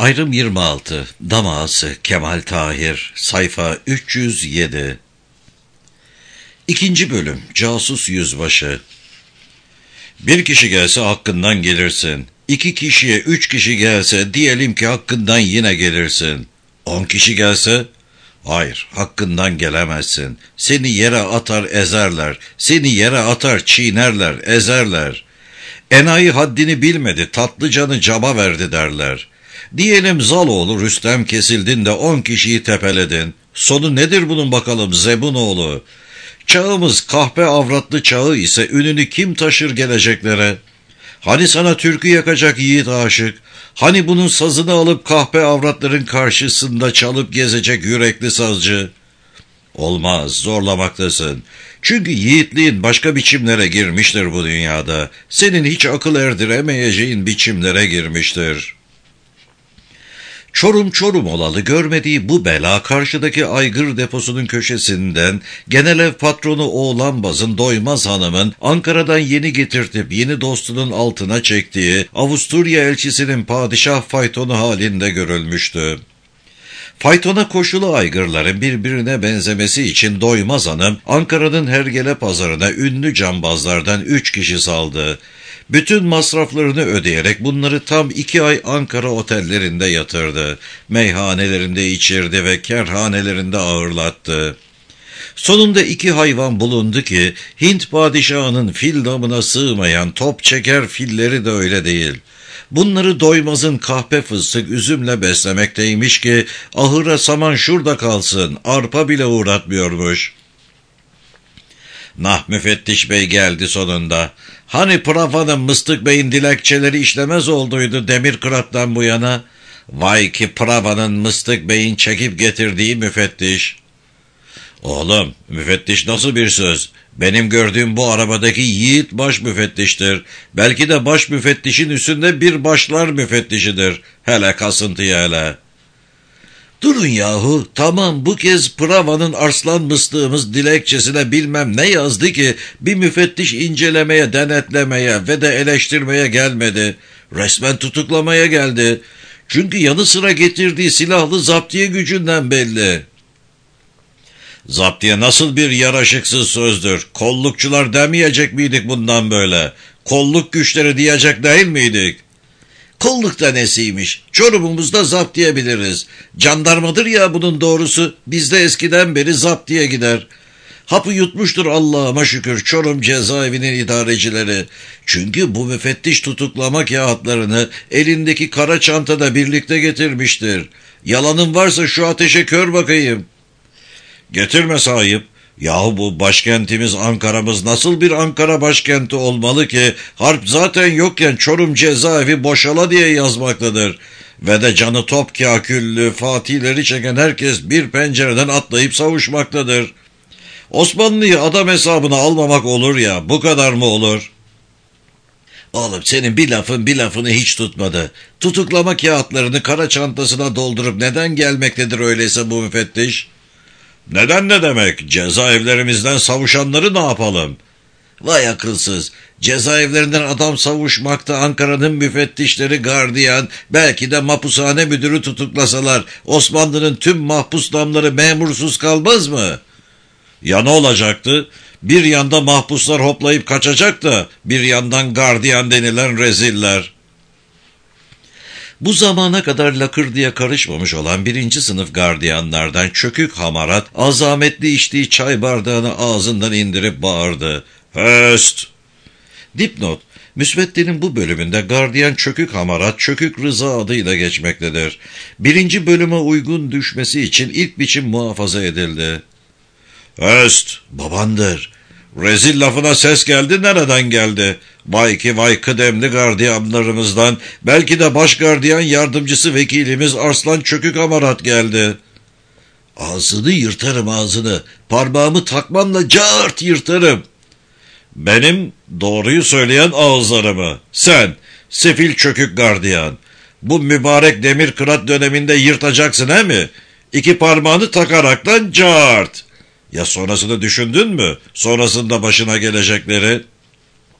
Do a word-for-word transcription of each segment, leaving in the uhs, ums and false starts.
Ayrım yirmi altı. Dam Ağası Kemal Tahir. Sayfa üç yüz yedi. İkinci bölüm. Casus Yüzbaşı. Bir kişi gelse hakkından gelirsin. İki kişiye üç kişi gelse diyelim ki hakkından yine gelirsin. On kişi gelse, hayır, hakkından gelemezsin. Seni yere atar ezerler. Seni yere atar çiğnerler, ezerler. Enayi haddini bilmedi, tatlı canı cama verdi derler. Diyelim Zaloğlu Rüstem kesildin de on kişiyi tepeledin. Sonu nedir bunun bakalım Zebunoğlu? Çağımız kahpe avratlı çağı ise ününü kim taşır geleceklere? Hani sana türkü yakacak yiğit aşık? Hani bunun sazını alıp kahpe avratların karşısında çalıp gezecek yürekli sazcı? Olmaz, zorlamaktasın. Çünkü yiğitliğin başka biçimlere girmiştir bu dünyada. Senin hiç akıl erdiremeyeceğin biçimlere girmiştir. Çorum Çorum olalı görmediği bu bela karşıdaki aygır deposunun köşesinden genel ev patronu Oğlanbaz'ın Doymaz Hanım'ın Ankara'dan yeni getirtip yeni dostunun altına çektiği Avusturya elçisinin padişah faytonu halinde görülmüştü. Faytona koşulu aygırların birbirine benzemesi için Doymaz Hanım Ankara'nın Hergele pazarına ünlü cambazlardan üç kişi saldı. Bütün masraflarını ödeyerek bunları tam iki ay Ankara otellerinde yatırdı. Meyhanelerinde içirdi ve kerhanelerinde ağırlattı. Sonunda iki hayvan bulundu ki Hint padişahının fil damına sığmayan top çeker filleri de öyle değil. Bunları Doymaz'ın kahpe fıstık üzümle beslemekteymiş ki ahıra saman şurada kalsın, arpa bile uğratmıyormuş. Nah müfettiş bey geldi sonunda. Hani Prava'nın Mıstık Bey'in dilekçeleri işlemez olduydu Demirkırat'tan bu yana? Vay ki Prava'nın Mıstık Bey'in çekip getirdiği müfettiş. Oğlum, müfettiş nasıl bir söz? Benim gördüğüm bu arabadaki yiğit baş müfettiştir. Belki de baş müfettişin üstünde bir başlar müfettişidir. Hele kasıntıya hele. Durun yahu, tamam bu kez Prava'nın arslan mıstığımız dilekçesine bilmem ne yazdı ki bir müfettiş incelemeye, denetlemeye ve de eleştirmeye gelmedi. Resmen tutuklamaya geldi. Çünkü yanı sıra getirdiği silahlı zaptiye gücünden belli. Zaptiye nasıl bir yaraşıksız sözdür. Kollukçular demeyecek miydik bundan böyle? Kolluk güçleri diyecek değil miydik? Kolluk da nesiymiş? Çorumumuzda zaptiye biliriz. Jandarmadır ya bunun doğrusu. Bizde eskiden beri zaptiye gider. Hapı yutmuştur Allah'ıma şükür Çorum cezaevinin idarecileri. Çünkü bu müfettiş tutuklama kağıtlarını elindeki kara çantada birlikte getirmiştir. Yalanın varsa şu ateşe kör bakayım. Getirme sahip. Yahu bu başkentimiz Ankara'mız nasıl bir Ankara başkenti olmalı ki harp zaten yokken Çorum cezaevi boşala diye yazmaktadır. Ve de canı top kâküllü fatihleri çeken herkes bir pencereden atlayıp savuşmaktadır. Osmanlı'yı adam hesabına almamak olur ya, bu kadar mı olur? Oğlum senin bir lafın bir lafını hiç tutmadı. Tutuklama kağıtlarını kara çantasına doldurup neden gelmektedir öyleyse bu müfettiş? Neden ne demek? Cezaevlerimizden savuşanları ne yapalım? Vay akılsız. Cezaevlerinden adam savuşmakta Ankara'nın müfettişleri, gardiyan, belki de mapushane müdürü tutuklasalar Osmanlı'nın tüm mahpus damları memursuz kalmaz mı? Ya ne olacaktı? Bir yanda mahpuslar hoplayıp kaçacak da bir yandan gardiyan denilen reziller. Bu zamana kadar lakır diye karışmamış olan birinci sınıf gardiyanlardan çökük hamarat azametli içtiği çay bardağını ağzından indirip bağırdı. Höst! Dipnot: Müsvedde'nin bu bölümünde gardiyan çökük hamarat çökük Rıza adıyla geçmektedir. Birinci bölüme uygun düşmesi için ilk biçim muhafaza edildi. Höst! Babandır. Rezil lafına ses geldi, nereden geldi? Vay ki vay kıdemli gardiyanlarımızdan, belki de baş gardiyan yardımcısı vekilimiz Arslan Çökük Hamarat geldi. Ağzını yırtarım ağzını, parmağımı takmanla cart yırtarım. Benim doğruyu söyleyen ağızlarımı, sen sefil çökük gardiyan, bu mübarek Demirkırat döneminde yırtacaksın he mi? İki parmağını takaraktan cart. Ya sonrasını düşündün mü? Sonrasında başına gelecekleri?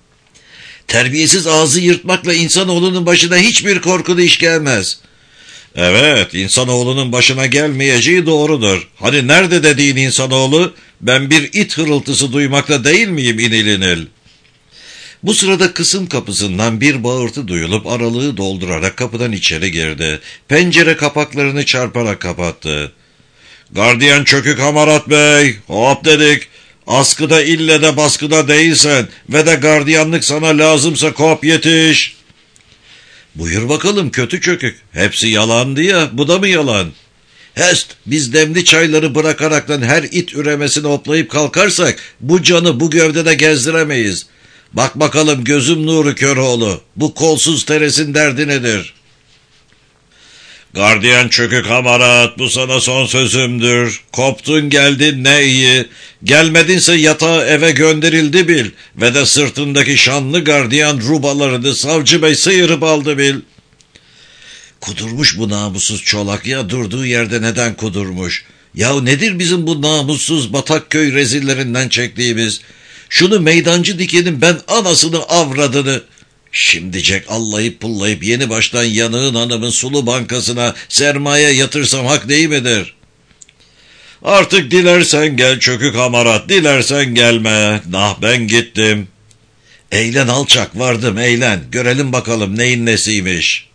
Terbiyesiz ağzı yırtmakla insanoğlunun başına hiçbir korkulu iş gelmez. Evet, insanoğlunun başına gelmeyeceği doğrudur. Hani nerede dediğin insanoğlu? Ben bir it hırıltısı duymakta değil miyim inil inil? Bu sırada kısım kapısından bir bağırtı duyulup aralığı doldurarak kapıdan içeri girdi. Pencere kapaklarını çarparak kapattı. Gardiyan çökük Hamarat Bey, hop dedik. Askıda ille de baskıda değilsen ve de gardiyanlık sana lazımsa kop yetiş. Buyur bakalım kötü çökük. Hepsi yalandı ya, bu da mı yalan? Hest, biz demli çayları bırakaraktan her it üremesini hoplayıp kalkarsak bu canı bu gövdede gezdiremeyiz. Bak bakalım gözüm nuru Köroğlu, bu kolsuz teresin derdi nedir? Gardiyan çökük Hamarat, bu sana son sözümdür. Koptun geldin ne iyi. Gelmedinse yatağa eve gönderildi bil. Ve de sırtındaki şanlı gardiyan rubalarını savcı bey sıyırıp aldı bil. Kudurmuş bu namussuz çolak ya, durduğu yerde neden kudurmuş? Ya nedir bizim bu namussuz Batakköy rezillerinden çektiğimiz? Şunu meydancı dikenin ben anasını avradını. Şimdicek allayıp pullayıp yeni baştan yanığın hanımın sulu bankasına sermaye yatırsam hak değil midir? Artık dilersen gel çökük Hamarat, dilersen gelme. Nah ben gittim. Eğlen alçak, vardım eğlen. Görelim bakalım neyin nesiymiş.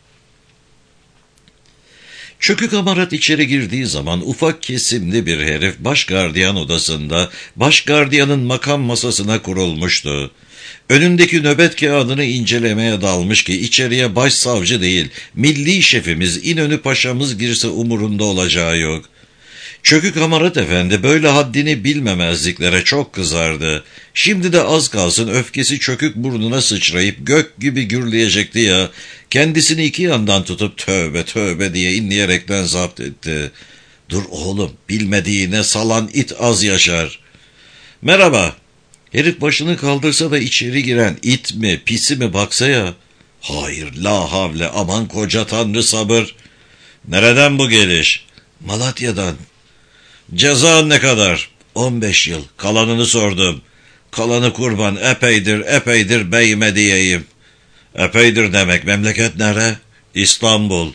Çökük Hamarat içeri girdiği zaman ufak kesimli bir herif baş gardiyan odasında baş gardiyanın makam masasına kurulmuştu. Önündeki nöbet kağıdını incelemeye dalmış ki içeriye başsavcı değil, milli şefimiz İnönü Paşa'mız girse umurunda olacağı yok. Çökük Hamarat Efendi böyle haddini bilmemezliklere çok kızardı. Şimdi de az kalsın öfkesi çökük burnuna sıçrayıp gök gibi gürleyecekti ya, kendisini iki yandan tutup tövbe tövbe diye inleyerekten zapt etti. Dur oğlum, bilmediğine salan it az yaşar. Merhaba. Herif başını kaldırsa da içeri giren it mi pisi mi baksa ya. Hayır la havle, aman koca tanrı sabır. Nereden bu geliş? Malatya'dan. Cezan ne kadar? On beş yıl. Kalanını sordum. Kalanı kurban, epeydir epeydir beyime diyeyim. Epeydir demek, memleket nere? İstanbul.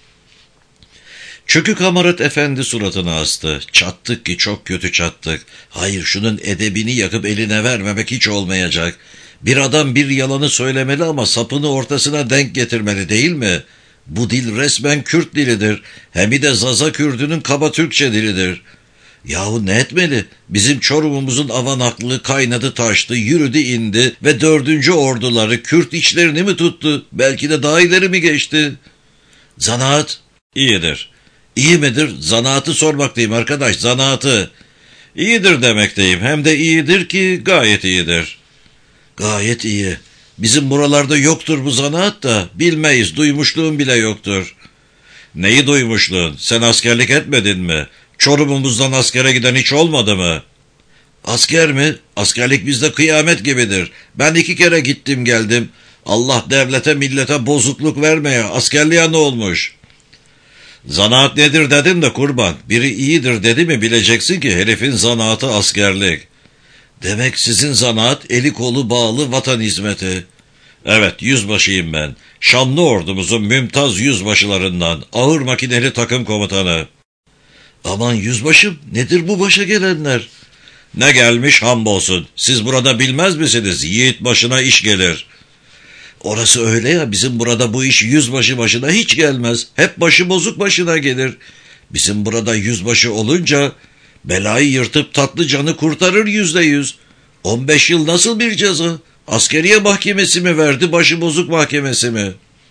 Çökük Hamarat Efendi suratını astı. Çattık ki çok kötü çattık. Hayır, şunun edebini yakıp eline vermemek hiç olmayacak. Bir adam bir yalanı söylemeli ama sapını ortasına denk getirmeli değil mi? Bu dil resmen Kürt dilidir. Hem de Zaza Kürdünün kaba Türkçe dilidir. Yahu ne etmeli? Bizim Çorum'umuzun avanaklığı kaynadı taştı, yürüdü indi ve dördüncü orduları Kürt içlerini mi tuttu? Belki de daha ileri mi geçti? Zanaat iyidir. İyi midir? Zanaatı sormaktayım arkadaş, zanaatı. İyidir demekteyim, hem de iyidir ki gayet iyidir. Gayet iyi. Bizim buralarda yoktur bu zanaat da, bilmeyiz, duymuşluğum bile yoktur. Neyi duymuşluğun? Sen askerlik etmedin mi? Çorum'umuzdan askere giden hiç olmadı mı? Asker mi? Askerlik bizde kıyamet gibidir. Ben iki kere gittim geldim. Allah devlete millete bozukluk vermeye, askerliğe ne olmuş? Zanaat nedir dedin de kurban. Biri iyidir dedi mi bileceksin ki herifin zanaatı askerlik. Demek sizin zanaat eli kolu bağlı vatan hizmeti. Evet, yüzbaşıyım ben. Şanlı ordumuzun mümtaz yüzbaşılarından, ağır makineli takım komutanı. Aman yüzbaşım, nedir bu başa gelenler? Ne gelmiş hamdolsun. Siz burada bilmez misiniz? Yiğit başına iş gelir. Orası öyle ya, bizim burada bu iş yüzbaşı başına hiç gelmez. Hep başı bozuk başına gelir. Bizim burada yüzbaşı olunca belayı yırtıp tatlı canı kurtarır yüzde yüz. On beş yıl nasıl bir ceza? Askeriye mahkemesi mi verdi, başı bozuk mahkemesi mi?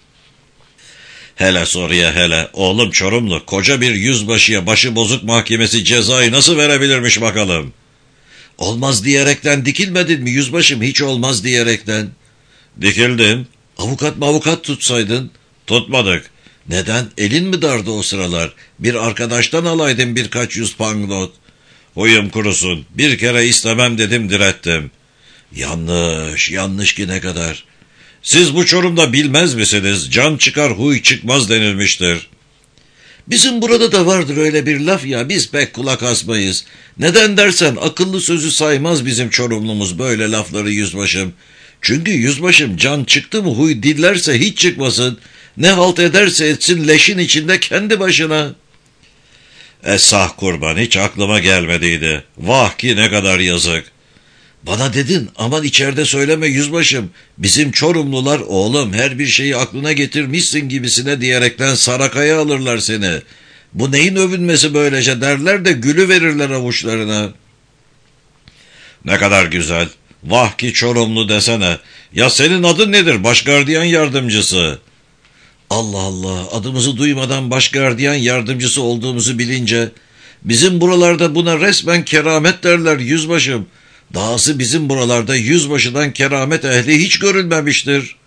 Hele soruya hele. Oğlum Çorumlu, koca bir yüzbaşıya başı bozuk mahkemesi cezayı nasıl verebilirmiş bakalım? Olmaz diyerekten dikilmedin mi yüzbaşım, hiç olmaz diyerekten? Dikildim. Avukat mavukat tutsaydın? Tutmadık. Neden? Elin mi dardı o sıralar? Bir arkadaştan alaydın birkaç yüz panglot. Huyum kurusun. Bir kere istemem dedim, direttim. Yanlış, yanlış ki ne kadar. Siz bu Çorum'da bilmez misiniz? Can çıkar huy çıkmaz denilmiştir. Bizim burada da vardır öyle bir laf ya, biz pek kulak asmayız. Neden dersen akıllı sözü saymaz bizim Çorumlumuz böyle lafları yüzbaşım. Çünkü yüzbaşım can çıktı mı huy dillerse hiç çıkmasın. Ne halt ederse etsin leşin içinde kendi başına. Esah kurban, hiç aklıma gelmediydi. Vah ki ne kadar yazık. Bana dedin, aman içeride söyleme yüzbaşım. Bizim Çorumlular, oğlum her bir şeyi aklına getirmişsin gibisine diyerekten sarakaya alırlar seni. Bu neyin övünmesi böylece derler de gülü verirler avuçlarına. Ne kadar güzel. Vah ki Çorumlu desene. Ya senin adın nedir? Başgardiyan yardımcısı. Allah Allah, adımızı duymadan başgardiyan yardımcısı olduğumuzu bilince, bizim buralarda buna resmen keramet derler yüzbaşım. Dahası bizim buralarda yüzbaşıdan keramet ehli hiç görülmemiştir.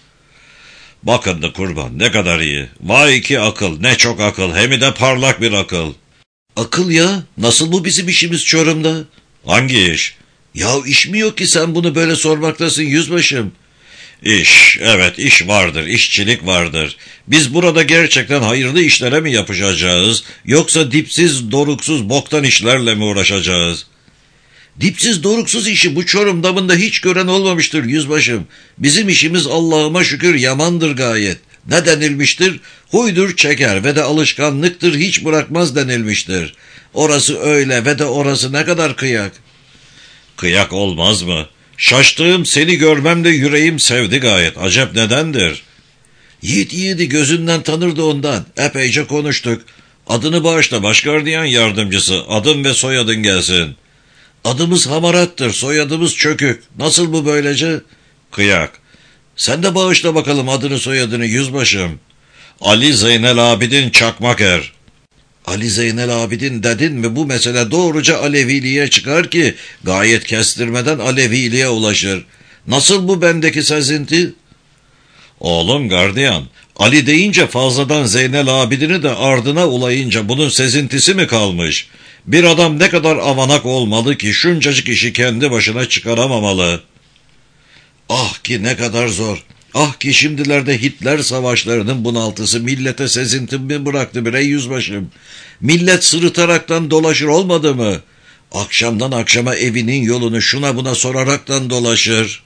Bakın da kurban, ne kadar iyi. Vay ki akıl, ne çok akıl, hem de parlak bir akıl. Akıl ya, nasıl bu bizim işimiz Çorum'da? Hangi iş? Ya iş mi yok ki sen bunu böyle sormaktasın yüzbaşım? İş, evet iş vardır, işçilik vardır. Biz burada gerçekten hayırlı işlere mi yapışacağız, yoksa dipsiz, doruksuz, boktan işlerle mi uğraşacağız? Dipsiz, doruksuz işi bu Çorum damında hiç gören olmamıştır yüzbaşım. Bizim işimiz Allah'ıma şükür yamandır gayet. Ne denilmiştir? Huydur çeker ve de alışkanlıktır hiç bırakmaz denilmiştir. Orası öyle ve de orası ne kadar kıyak. Kıyak olmaz mı? Şaştığım seni görmemde yüreğim sevdi gayet. Acep nedendir? Yiğit yiğidi gözünden tanırdı ondan. Epeyce konuştuk. Adını bağışla başgardiyan yardımcısı. Adın ve soyadın gelsin. Adımız Hamarattır, soyadımız Çökük. Nasıl bu böylece? Kıyak. Sen de bağışla bakalım adını soyadını yüzbaşım. Ali Zeynel Abidin Çakmaker. Ali Zeynel Abidin dedin mi bu mesele doğruca Aleviliğe çıkar ki gayet kestirmeden Aleviliğe ulaşır. Nasıl bu bendeki sezinti? Oğlum gardiyan, Ali deyince fazladan Zeynel Abidin'i de ardına ulayınca bunun sezintisi mi kalmış? Bir adam ne kadar avanak olmalı ki şuncacık işi kendi başına çıkaramamalı. Ah ki ne kadar zor. Ah ki şimdilerde Hitler savaşlarının bunaltısı millete sezintimi bıraktı bre yüzbaşım. Millet sırıtaraktan dolaşır olmadı mı? Akşamdan akşama evinin yolunu şuna buna soraraktan dolaşır.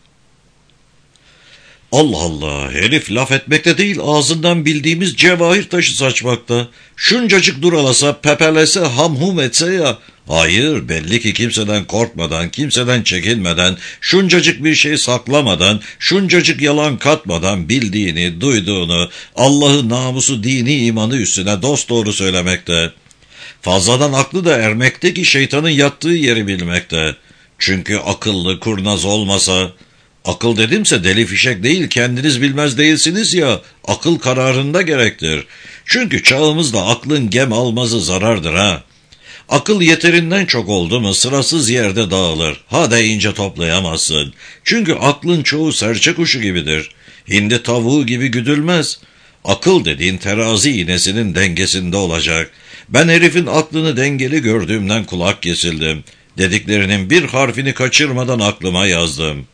Allah Allah, herif laf etmekte değil ağzından bildiğimiz cevahir taşı saçmakta. Şuncacık duralasa, pepelese, hamhum etse ya. Hayır, belli ki kimseden korkmadan, kimseden çekinmeden, şuncacık bir şey saklamadan, şuncacık yalan katmadan bildiğini, duyduğunu, Allah'ı, namusu, dini, imanı üstüne dosdoğru söylemekte. Fazladan aklı da ermekte ki şeytanın yattığı yeri bilmekte. Çünkü akıllı, kurnaz olmasa... Akıl dedimse deli fişek değil, kendiniz bilmez değilsiniz ya, akıl kararında gerektir. Çünkü çağımızda aklın gem almazı zarardır ha. Akıl yeterinden çok oldu mu sırasız yerde dağılır, ha deyince toplayamazsın. Çünkü aklın çoğu serçe kuşu gibidir, hindi tavuğu gibi güdülmez. Akıl dediğin terazi iğnesinin dengesinde olacak. Ben herifin aklını dengeli gördüğümden kulak kesildim. Dediklerinin bir harfini kaçırmadan aklıma yazdım.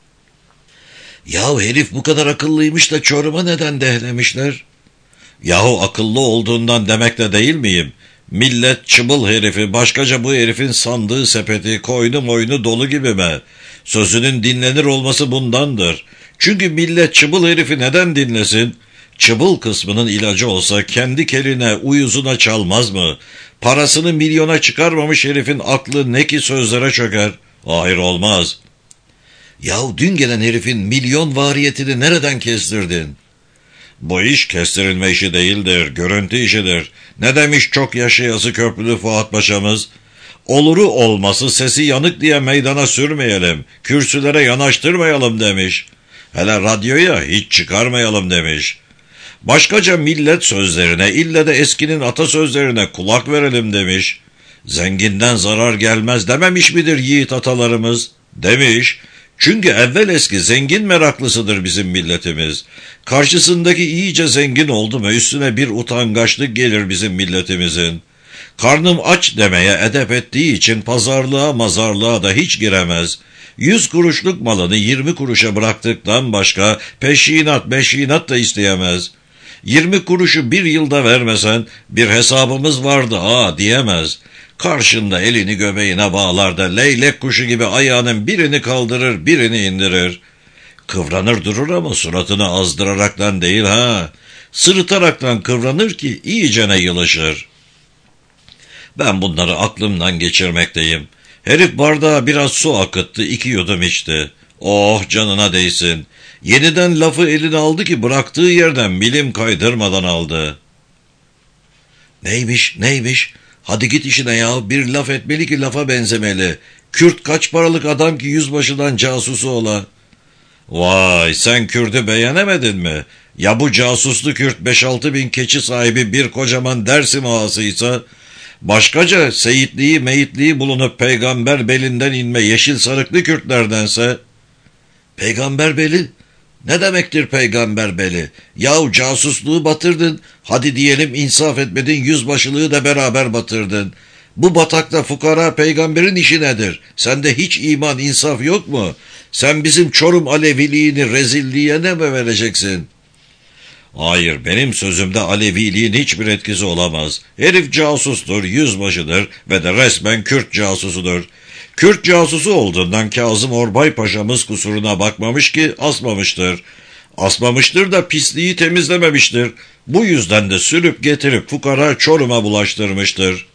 Yahu herif bu kadar akıllıymış da Çorum'a neden dehlemişler? Yahu akıllı olduğundan demekle değil miyim? Millet çıbıl herifi, başkaca bu herifin sandığı sepeti, koynu moynu dolu gibi mi? Sözünün dinlenir olması bundandır. Çünkü millet çıbıl herifi neden dinlesin? Çıbıl kısmının ilacı olsa kendi keline, uyuzuna çalmaz mı? Parasını milyona çıkarmamış herifin aklı ne ki sözlere çöker? Hayır olmaz. Yahu dün gelen herifin milyon variyetini nereden kestirdin? Bu iş kestirilme işi değildir, görüntü işidir. Ne demiş çok yaşayası köprülü Fuat Paşa'mız? Oluru olması sesi yanık diye meydana sürmeyelim, kürsülere yanaştırmayalım demiş. Hele radyoya hiç çıkarmayalım demiş. Başkaca millet sözlerine, ille de eskinin atasözlerine kulak verelim demiş. Zenginden zarar gelmez dememiş midir yiğit atalarımız? Demiş. Çünkü evvel eski zengin meraklısıdır bizim milletimiz. Karşısındaki iyice zengin oldu mu üstüne bir utangaçlık gelir bizim milletimizin. Karnım aç demeye edep ettiği için pazarlığa mazarlığa da hiç giremez. Yüz kuruşluk malını yirmi kuruşa bıraktıktan başka peşinat beşinat da isteyemez. Yirmi kuruşu bir yılda vermesen bir hesabımız vardı ha diyemez. Karşında elini göbeğine bağlar da leylek kuşu gibi ayağının birini kaldırır birini indirir. Kıvranır durur ama suratını azdıraraktan değil ha. Sırıtaraktan kıvranır ki iyicene yılışır. Ben bunları aklımdan geçirmekteyim. Herif bardağa biraz su akıttı, iki yudum içti. Oh canına değsin. Yeniden lafı eline aldı ki bıraktığı yerden milim kaydırmadan aldı. Neymiş, neymiş? Hadi git işine ya, bir laf etmeli ki lafa benzemeli. Kürt kaç paralık adam ki yüzbaşıdan casusu ola? Vay, sen Kürt'ü beğenemedin mi? Ya bu casuslu Kürt beş altı bin keçi sahibi bir kocaman Dersim ağasıysa, başkaca seyitliği meyitliği bulunup peygamber belinden inme yeşil sarıklı Kürtlerdense, peygamber beli? Ne demektir peygamber beli? Yahu casusluğu batırdın, hadi diyelim insaf etmedin, yüzbaşılığı da beraber batırdın. Bu batakta fukara peygamberin işi nedir? Sende hiç iman insaf yok mu? Sen bizim Çorum Aleviliğini rezilliğe ne mi vereceksin? Hayır, benim sözümde Aleviliğin hiçbir etkisi olamaz. Herif casustur, yüzbaşıdır ve de resmen Kürt casusudur. Kürt casusu olduğundan Kazım Orbay Paşa'mız kusuruna bakmamış ki asmamıştır. Asmamıştır da pisliği temizlememiştir. Bu yüzden de sürüp getirip fukara Çorum'a bulaştırmıştır.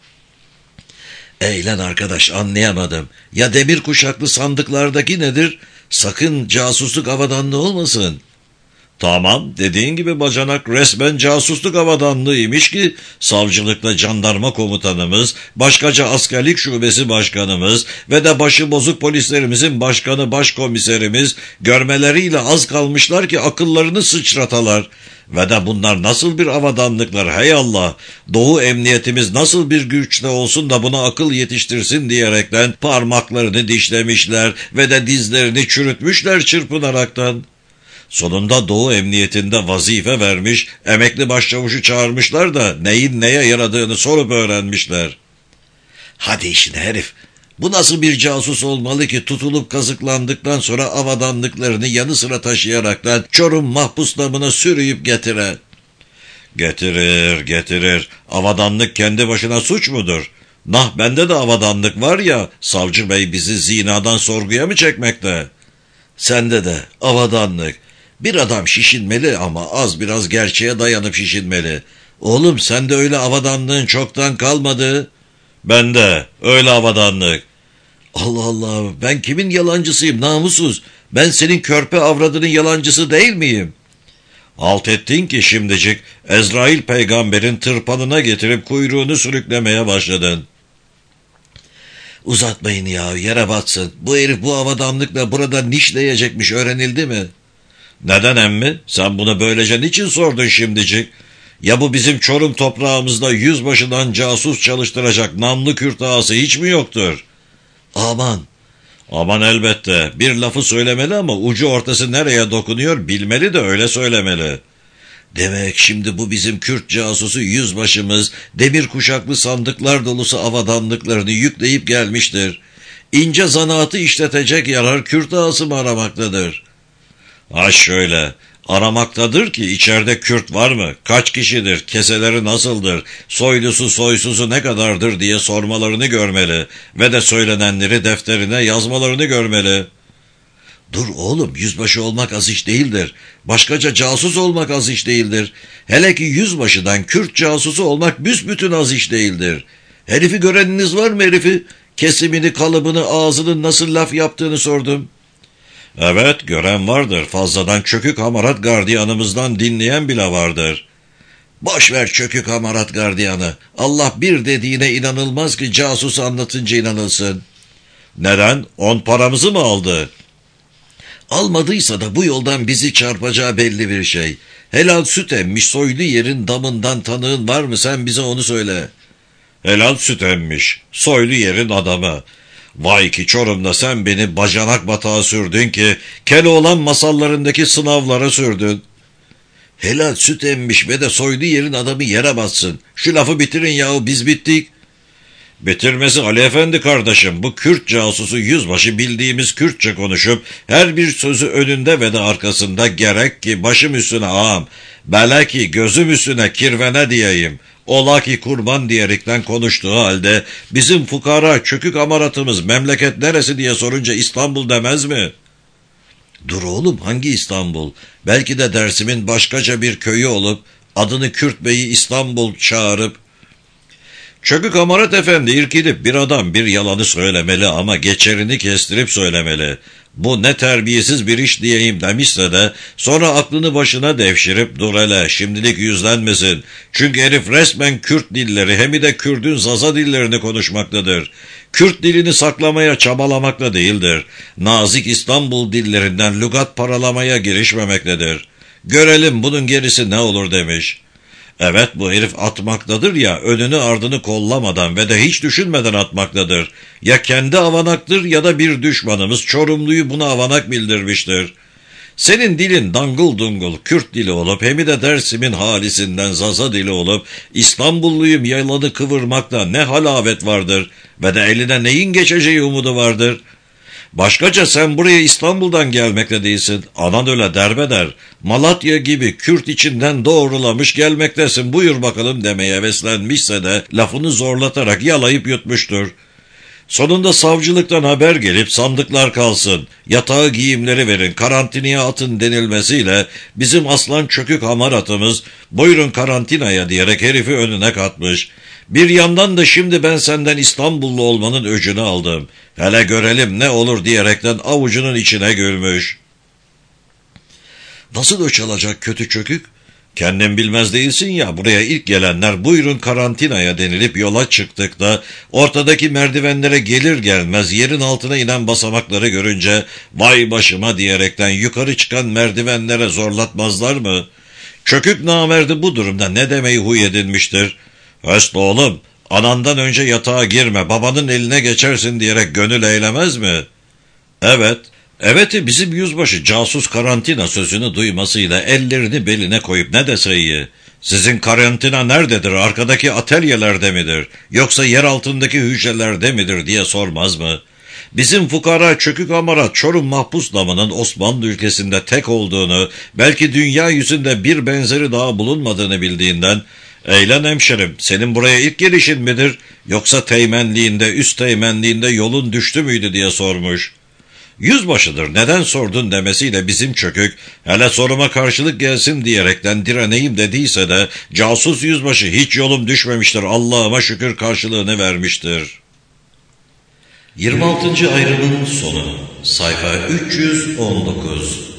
Eğlen arkadaş, anlayamadım. Ya demir kuşaklı sandıklardaki nedir? Sakın casusluk avadanlığı olmasın. Tamam, dediğin gibi bacanak resmen casusluk avadanlığıymış ki savcılıkla jandarma komutanımız, başkaca askerlik şubesi başkanımız ve de başı bozuk polislerimizin başkanı başkomiserimiz görmeleriyle az kalmışlar ki akıllarını sıçratalar. Ve de bunlar nasıl bir avadanlıklar hey Allah, Doğu emniyetimiz nasıl bir güçte olsun da buna akıl yetiştirsin diyerekten parmaklarını dişlemişler ve de dizlerini çürütmüşler çırpınaraktan. Sonunda Doğu Emniyetinde vazife vermiş, emekli başçavuşu çağırmışlar da neyin neye yaradığını sorup öğrenmişler. Hadi işine herif, bu nasıl bir casus olmalı ki tutulup kazıklandıktan sonra avadanlıklarını yanı sıra taşıyaraktan Çorum mahpuslamına sürüyüp getire. Getirir, getirir. Avadanlık kendi başına suç mudur? Nah bende de avadanlık var ya, savcı bey bizi zinadan sorguya mı çekmekte? Sende de avadanlık. Bir adam şişinmeli ama az biraz gerçeğe dayanıp şişinmeli. Oğlum sende öyle avadanlığın çoktan kalmadı. Bende öyle avadanlık. Allah Allah, ben kimin yalancısıyım namussuz? Ben senin körpe avradının yalancısı değil miyim? Alt ettin ki şimdicik Ezrail peygamberin tırpanına getirip kuyruğunu sürüklemeye başladın. Uzatmayın ya, yere batsın. Bu herif bu avadanlıkla burada nişleyecekmiş, öğrenildi mi? Neden emmi? Sen bunu böylece niçin sordun şimdicik? Ya bu bizim Çorum toprağımızda yüzbaşından casus çalıştıracak namlı Kürt ağası hiç mi yoktur? Aman. Aman elbette. Bir lafı söylemeli ama ucu ortası nereye dokunuyor bilmeli de öyle söylemeli. Demek şimdi bu bizim Kürt casusu yüzbaşımız demir kuşaklı sandıklar dolusu avadanlıklarını yükleyip gelmiştir. İnce zanaatı işletecek yarar Kürt ağası mı aramaktadır? Ha şöyle, aramaktadır ki içeride Kürt var mı? Kaç kişidir? Keseleri nasıldır? Soylusu soysuzu ne kadardır diye sormalarını görmeli ve de söylenenleri defterine yazmalarını görmeli. Dur oğlum, yüzbaşı olmak az iş değildir. Başkaca casus olmak az iş değildir. Hele ki yüzbaşıdan Kürt casusu olmak büsbütün az iş değildir. Herifi göreniniz var mı herifi? Kesimini, kalıbını, ağzının nasıl laf yaptığını sordum. Evet, gören vardır. Fazladan çökük hamarat gardiyanımızdan dinleyen bile vardır. Boş ver çökük hamarat gardiyanı. Allah bir dediğine inanılmaz ki casus anlatınca inanılsın. Neden? On paramızı mı aldı? Almadıysa da bu yoldan bizi çarpacağı belli bir şey. Helal süt emmiş soylu yerin damından tanığın var mı, sen bize onu söyle. Helal süt emmiş soylu yerin adamı. Vay ki Çorum'da sen beni bacanak batağa sürdün ki Keloğlan masallarındaki sınavlara sürdün. Helal süt emmiş ve de soylu yerin adamı yere bassın. Şu lafı bitirin yahu, biz bittik. Bitirmesi Ali Efendi kardeşim, bu Kürt casusu yüzbaşı bildiğimiz Kürtçe konuşup her bir sözü önünde ve de arkasında gerek ki başım üstüne ağam, bele ki gözüm üstüne kirvene diyeyim, ola ki kurban diyerekten konuştuğu halde bizim fukara çökük amaratımız memleket neresi diye sorunca İstanbul demez mi? Dur oğlum, hangi İstanbul? Belki de Dersim'in başkaca bir köyü olup adını Kürt Bey'i İstanbul çağırıp... Çökük Hamarat Efendi irkilip bir adam bir yalanı söylemeli ama geçerini kestirip söylemeli. Bu ne terbiyesiz bir iş diyeyim demişse de sonra aklını başına devşirip dur hele şimdilik yüzlenmesin. Çünkü herif resmen Kürt dilleri hem de Kürt'ün Zaza dillerini konuşmaktadır. Kürt dilini saklamaya çabalamakla değildir. Nazik İstanbul dillerinden lügat paralamaya girişmemektedir. Görelim bunun gerisi ne olur demiş. Evet, bu herif atmaktadır ya, önünü ardını kollamadan ve de hiç düşünmeden atmaktadır. Ya kendi avanaktır ya da bir düşmanımız Çorumlu'yu buna avanak bildirmiştir. Senin dilin dangıl dungul Kürt dili olup hem de Dersim'in halisinden Zaza dili olup İstanbulluyum yalanı kıvırmakta ne halavet vardır ve de eline neyin geçeceği umudu vardır. Başkaca sen buraya İstanbul'dan gelmekte değilsin. Anan öyle derbeder. Malatya gibi Kürt içinden doğrulamış gelmektesin. Buyur bakalım demeye heveslenmişse de lafını zorlatarak yalayıp yutmuştur. Sonunda savcılıktan haber gelip sandıklar kalsın, yatağı giyimleri verin, karantinaya atın denilmesiyle bizim aslan çökük hamaratımız buyurun karantinaya diyerek herifi önüne katmış. Bir yandan da şimdi ben senden İstanbullu olmanın öcünü aldım. Hele görelim ne olur diyerekten avucunun içine gülmüş. Nasıl öç alacak kötü çökük? Kendin bilmez değilsin ya, buraya ilk gelenler buyurun karantinaya denilip yola çıktıkta ortadaki merdivenlere gelir gelmez yerin altına inen basamakları görünce vay başıma diyerekten yukarı çıkan merdivenlere zorlatmazlar mı? Çökük namerdi bu durumda ne demeyi huy edinmiştir? Höst oğlum, anandan önce yatağa girme, babanın eline geçersin diyerek gönül eylemez mi? Evet. Evet, bizim yüzbaşı casus karantina sözünü duymasıyla ellerini beline koyup ne dese iyi. Sizin karantina nerededir, arkadaki atölyelerde midir, yoksa yer altındaki hücrelerde midir diye sormaz mı? Bizim fukara çökük hamarat Çorum mahpus damının Osmanlı ülkesinde tek olduğunu, belki dünya yüzünde bir benzeri daha bulunmadığını bildiğinden, "Eğlen hemşerim, senin buraya ilk gelişin midir, yoksa teğmenliğinde, üst teğmenliğinde yolun düştü müydü?" diye sormuş. Yüzbaşıdır, neden sordun demesiyle bizim çökük, hele soruma karşılık gelsin diyerekten direneyim dediyse de, casus yüzbaşı hiç yolum düşmemiştir, Allah'ıma şükür karşılığını vermiştir. yirmi altıncı ayrımın sonu, sayfa üç yüz on dokuz.